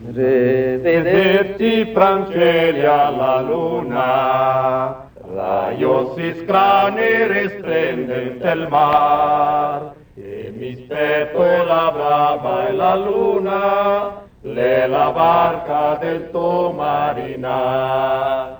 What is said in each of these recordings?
Rivederti Franceli alla luna, rayos y scrani risplendente il mar, e mi spetto la brava e la luna, la barca del tuo marina.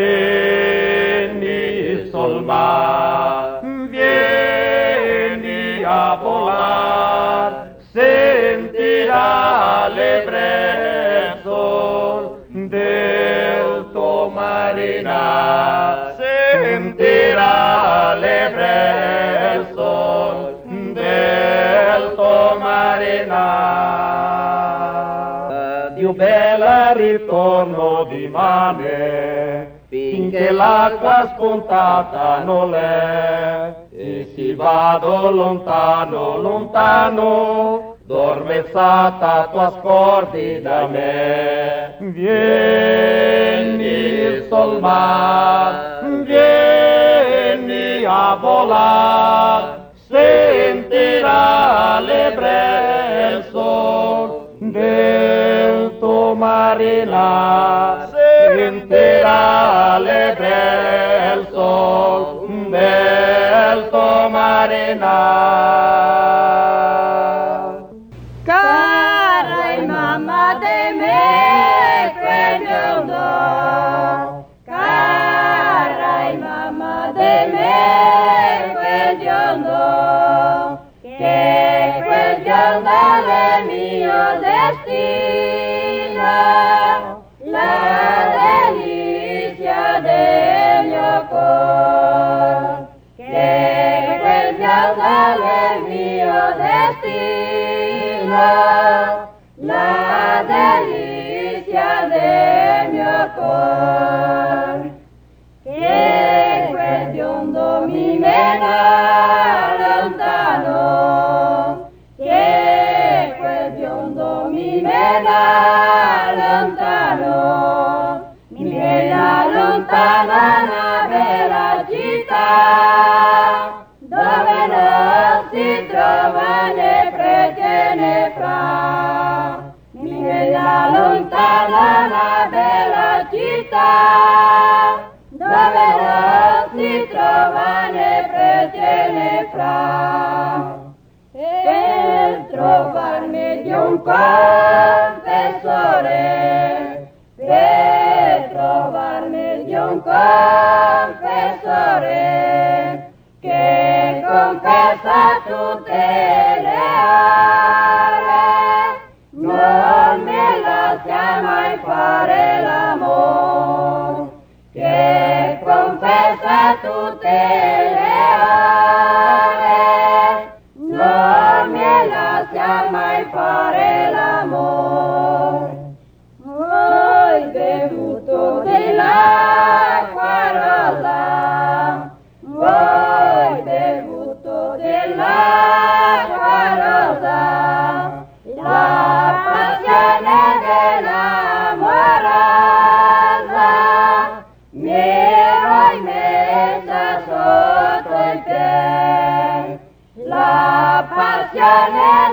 Vieni sul mar, vieni a volar, sentirà le brezzo del tuo marina, sentirà le brezzo del tuo marina. Dio bella, ritorno di mane, finché l'acqua spuntata non è, e si vado lontano, lontano, dormezzata tua scordi da me. Vieni sul mar, vieni a volar, sentirà le brezzo del tuo marina, sentirà le brezzo del tuo marina. Carai mamma de me quel giorno, carai mamma de me quel giorno, che quel giorno è mio destino, la delizia del mio cuore, che quel giorno è mio destino, la delizia del mio cuore, che quel biondo mi mena lontano, che quel biondo mi mena lontano, mi mena lontano una bella città, dove non si trova né prete né fra. Mi mena lontana una bella città, dove non si trova né prete né fra. Per trovarmi di un confessore, per trovarmi di un confessore, che confessa tutte le ore, non me lascia mai fare l'amore, che confessa tutte le ore, non me lascia mai fare l'amore. Hai bevuto dell'acqua rosa, hai bevuto dell'acqua rosa, la passione dell'amorosa, mi hai messa sotto il piede, la passione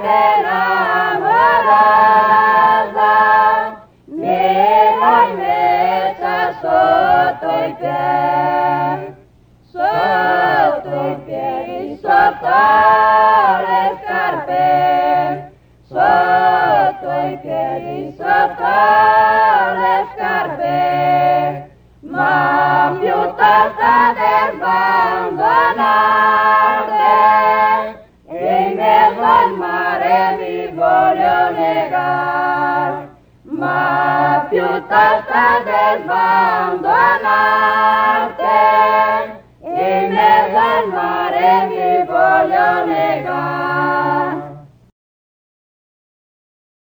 dell'amorosa, mi hai messa sotto il piede, sotto i piedi, sotto le scarpe, sotto i piedi, sotto le scarpe, ma piuttosto del abbandonare, e in mezzo al mare mi voglio negare, ma piuttosto del abbandonare,